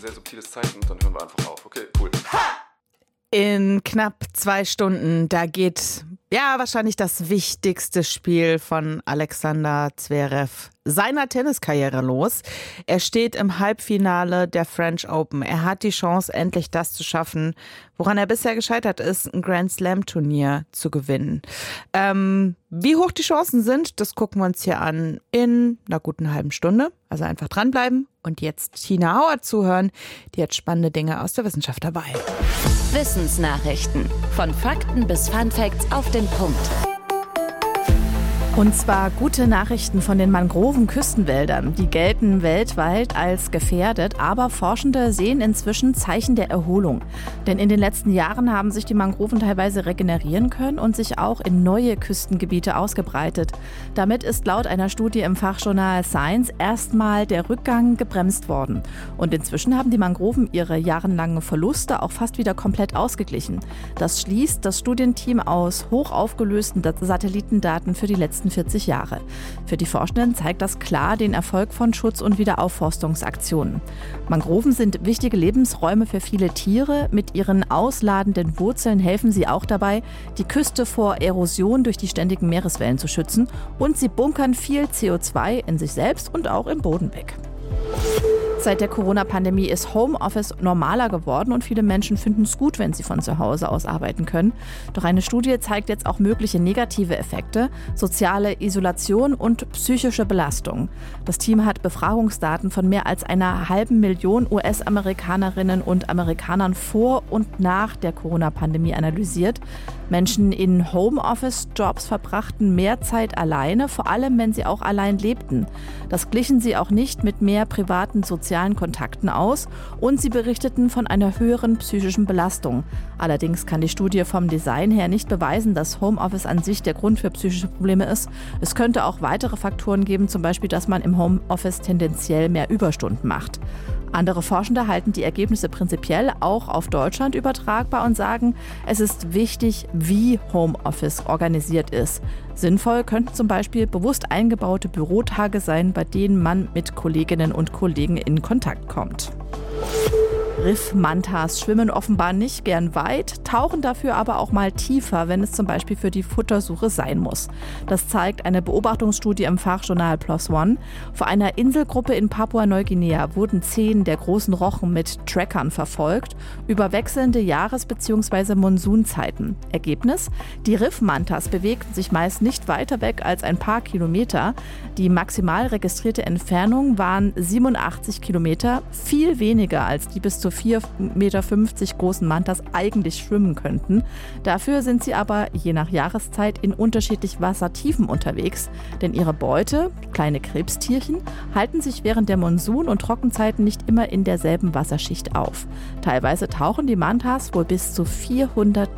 Sehr subtiles Zeichen, dann hören wir einfach auf. Okay, cool. In knapp 2 Stunden, da geht wahrscheinlich das wichtigste Spiel von Alexander Zverev seiner Tenniskarriere los. Er steht im Halbfinale der French Open. Er hat die Chance, endlich das zu schaffen, woran er bisher gescheitert ist, ein Grand Slam Turnier zu gewinnen. Wie hoch die Chancen sind, das gucken wir uns hier an in einer guten halben Stunde. Also einfach dranbleiben und jetzt Tina Hauer zuhören. Die hat spannende Dinge aus der Wissenschaft dabei. Wissensnachrichten. Von Fakten bis Funfacts auf den Punkt. Und zwar gute Nachrichten von den Mangrovenküstenwäldern. Die gelten weltweit als gefährdet, aber Forschende sehen inzwischen Zeichen der Erholung. Denn in den letzten Jahren haben sich die Mangroven teilweise regenerieren können und sich auch in neue Küstengebiete ausgebreitet. Damit ist laut einer Studie im Fachjournal Science erstmal der Rückgang gebremst worden. Und inzwischen haben die Mangroven ihre jahrelangen Verluste auch fast wieder komplett ausgeglichen. Das schließt das Studienteam aus hochaufgelösten Satellitendaten für die letzten 40 Jahre. Für die Forschenden zeigt das klar den Erfolg von Schutz- und Wiederaufforstungsaktionen. Mangroven sind wichtige Lebensräume für viele Tiere. Mit ihren ausladenden Wurzeln helfen sie auch dabei, die Küste vor Erosion durch die ständigen Meereswellen zu schützen. Und sie bunkern viel CO2 in sich selbst und auch im Boden weg. Seit der Corona-Pandemie ist Homeoffice normaler geworden und viele Menschen finden es gut, wenn sie von zu Hause aus arbeiten können. Doch eine Studie zeigt jetzt auch mögliche negative Effekte, soziale Isolation und psychische Belastung. Das Team hat Befragungsdaten von mehr als 500.000 US-Amerikanerinnen und Amerikanern vor und nach der Corona-Pandemie analysiert. Menschen in Homeoffice-Jobs verbrachten mehr Zeit alleine, vor allem wenn sie auch allein lebten. Das glichen sie auch nicht mit mehr privaten sozialen Kontakten aus und sie berichteten von einer höheren psychischen Belastung. Allerdings kann die Studie vom Design her nicht beweisen, dass Homeoffice an sich der Grund für psychische Probleme ist. Es könnte auch weitere Faktoren geben, zum Beispiel, dass man im Homeoffice tendenziell mehr Überstunden macht. Andere Forschende halten die Ergebnisse prinzipiell auch auf Deutschland übertragbar und sagen, es ist wichtig, wie Homeoffice organisiert ist. Sinnvoll könnten zum Beispiel bewusst eingebaute Bürotage sein, bei denen man mit Kolleginnen und Kollegen in Kontakt kommt. Riffmantas schwimmen offenbar nicht gern weit, tauchen dafür aber auch mal tiefer, wenn es zum Beispiel für die Futtersuche sein muss. Das zeigt eine Beobachtungsstudie im Fachjournal PLOS ONE. Vor einer Inselgruppe in Papua-Neuguinea wurden 10 der großen Rochen mit Trackern verfolgt, über wechselnde Jahres- bzw. Monsunzeiten. Ergebnis? Die Riffmantas bewegten sich meist nicht weiter weg als ein paar Kilometer. Die maximal registrierte Entfernung waren 87 Kilometer, viel weniger als die bis zu 4,50 Meter großen Mantas eigentlich schwimmen könnten. Dafür sind sie aber je nach Jahreszeit in unterschiedlich Wassertiefen unterwegs, denn ihre Beute, kleine Krebstierchen, halten sich während der Monsun- und Trockenzeiten nicht immer in derselben Wasserschicht auf. Teilweise tauchen die Mantas wohl bis zu 400